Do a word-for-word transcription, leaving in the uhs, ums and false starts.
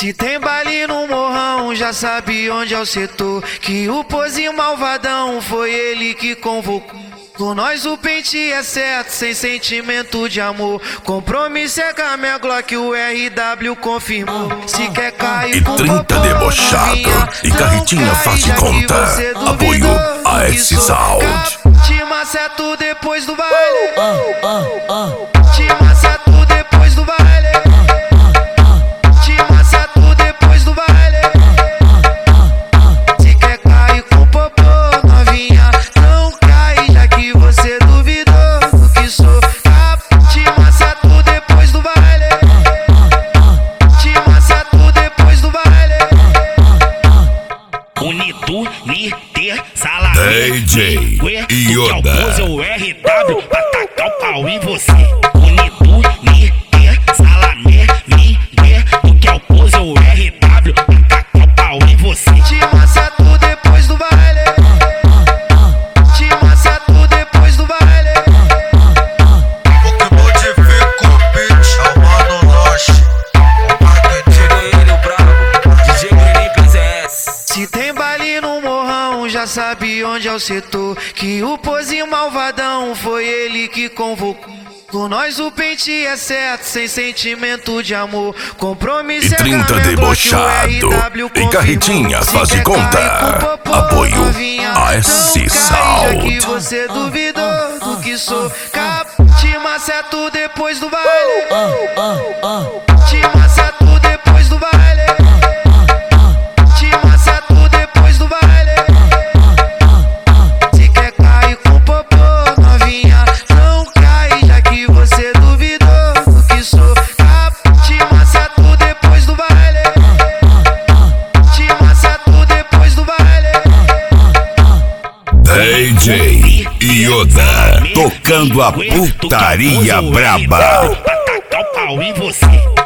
Se tem baile no morrão, já sabe onde é o setor. Que o pozinho malvadão foi ele que convocou. Com nós o pente é certo, sem sentimento de amor. Compromisso é com a minha Glock, o R W confirmou. Se quer cair e com trinta debochado e carretinha faz de conta. Apoio A S Sound. Te maceto depois do baile. Te maceto depois do baile. Te maceto depois do baile. Se quer cair com popô, novinha, não cai, já que você duvidou do que sou. Te maceto depois do baile. Te maceto depois do baile. Unido, Liter, Salamé, D J Yoda. o R W pra tacar o pau em você. Unido, Liter, Salamé, Liter, tu que é o pose, o R W pra tacar o pau em você. Te maceto depois do baile. Te maceto depois do baile. O que modifica o beat é o Mano Loche. Ele, o brabo, D J Green S. Se tem baile no morrão, já sabe onde é o setor. Que o pozinho malvadão foi ele que convocou. Com nós o pente é certo, sem sentimento de amor. Compromisso E é com a trinta minha Glock, debochado o R W e confirmou. carretinha Se faz de quer conta. cair com popô, Apoio novinha, A S não cai, já Sound. que você duvidou do que sou. Te maceto depois do baile. Te maceto depois do baile. Te maceto depois do baile. Se quer cair com popô, novinha, não cai, já que você duvidou do que sou. Te maceto depois do baile. Te maceto depois do baile. D J Yoda tocando a putaria braba. Pra tacar o pau em você.